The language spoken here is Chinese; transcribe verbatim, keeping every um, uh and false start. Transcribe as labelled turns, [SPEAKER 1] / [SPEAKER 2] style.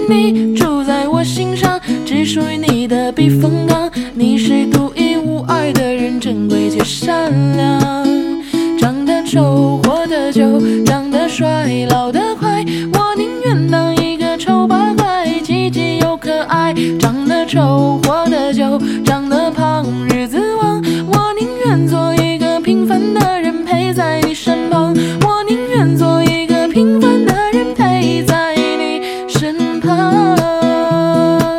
[SPEAKER 1] 你住在我心上，只属于你的避风港。你是独一无二的人，珍贵却善良。长得丑，活得久，长得帅，老得快，我宁愿当一个丑八怪，积极又可爱。长得丑，活